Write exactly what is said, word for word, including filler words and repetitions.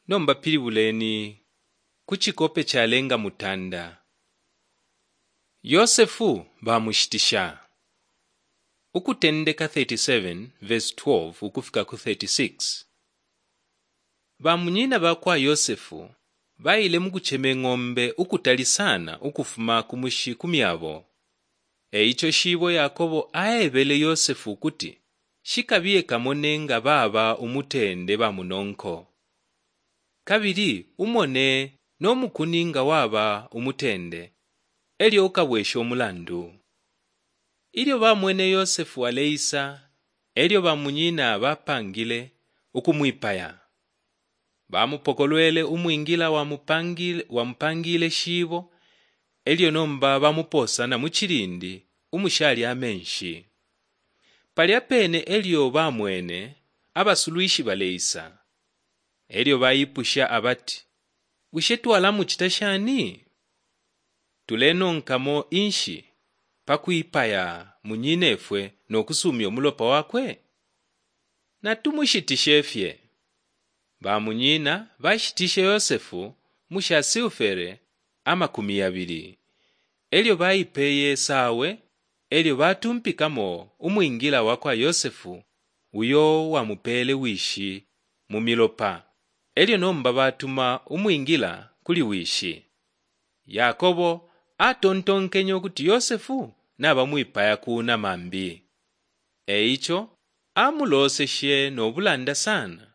nomba pilibuleni kuchikope chalenga mutanda. Yosefu bamushitisha. Ukutendeka thirty-seven verse twelve ukufika ku thirty-six. Bamunyina bakwa Yosefu bayile mukucheme ng'ombe ukutalisana ukufuma kumushi kumyabo. Eicho shibo Yakobo aebele Yosefu kuti shikabiye kamone nga baba umutende bamunonko. Kabiri umone n'omukuninga waba umutende elyo kabwesha omulandu. Ilyo bamwene Yosefu aleisa elyo bamunyina bapangile ukumwipaya. Bamupokolwele umwingila wamupangile wamupangile shibo elyo nomba bamuposa na muchilindi umushali amenshi. Palya pene elyo bamwene abasuluishi baleisa. Elyo bayipusha abati wishetwala muchita shani? Tuleno nkamo inshi pakuipaya munyinefwe nokusumya omulopa wakwe? Na tumushitishefye. Bamunyina bashitishe Yosefu mushasiufere amakumi abiri. Elyo bayipeye sawe elyo batumpikamo umwingila wakwa Yosefu uyo wamupele wishi mumilopa. Elyo nomba batuma umwingila kuli wishi. Yakobo atontonkenyo kuti Yosefu nabamwipaya kuna mambi. Eicho amuloseshe nobulanda sana.